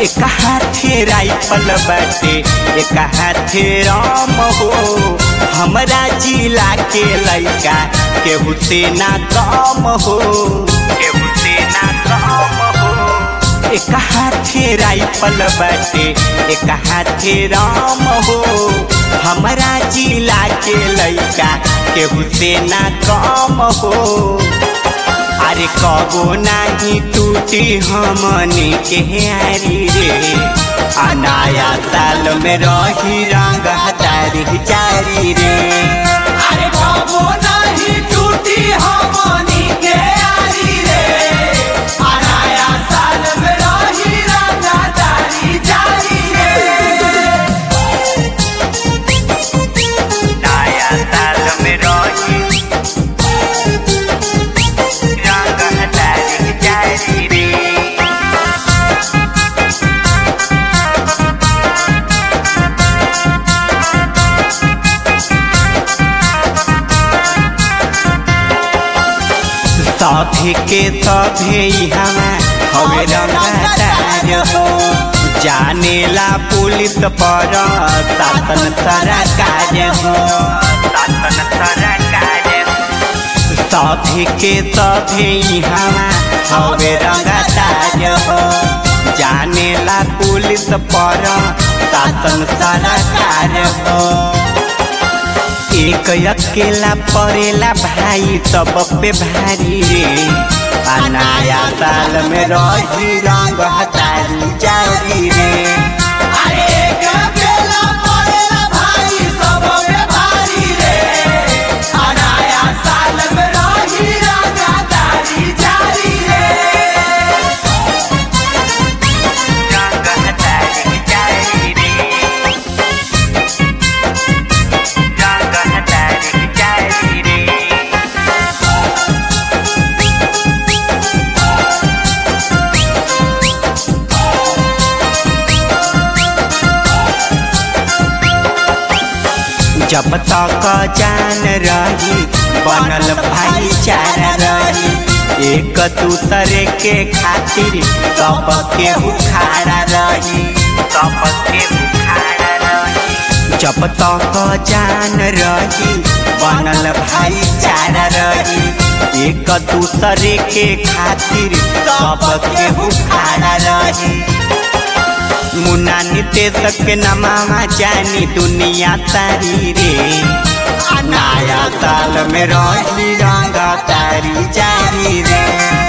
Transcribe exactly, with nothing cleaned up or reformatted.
एक हाथे राइफल बाटे एक हाथे राम हो। हमरा जिला के लइका केहू से ना कम हो, केहू से ना कम हो। एक हाथे राइफल बाटे एक हाथे राम हो। हमरा जिला के लइका केहू से ना कम हो। अरे कबो नाही टूटी हमनी के यारी रे। आ नया साल में रही रंग तारी जारी रे। अरे कबो नाही टूटी हमनी के यारी रे। आ नया साल में रही रंग तारी जारी रे। नया साल में रही सभे के सभे हवा हवे रंगदार हो। जानेला पुलिस पर शासन सरकार हो, शासन सरकार। सभे के सभे हवा हवे रंगदार हो। जानेला पुलिस पर शासन सरकार हो। एक अकेला पड़ेला भाई सब पे भारी रे। आ नया साल में रही रंग तारी जारी रे। अरे एक अकेला पड़ेला भाई सब पे भारी रे। आ नया साल में रही रंग तारी जारी रे। रंग तारी जारी रे। जब तक जान रही बनल भाईचारा रही। एक दूसरे के खातिर सब के उखाड़ा रही, सब के उखाड़ा रही। जब तक जान रही बनल भाईचारा रही। एक दूसरे के खातिर सब के उखाड़ा रही। मुन्ना नितेश के नमामा जानी दुनिया तारी रे। नया साल में रही रंग तारी जारी रे।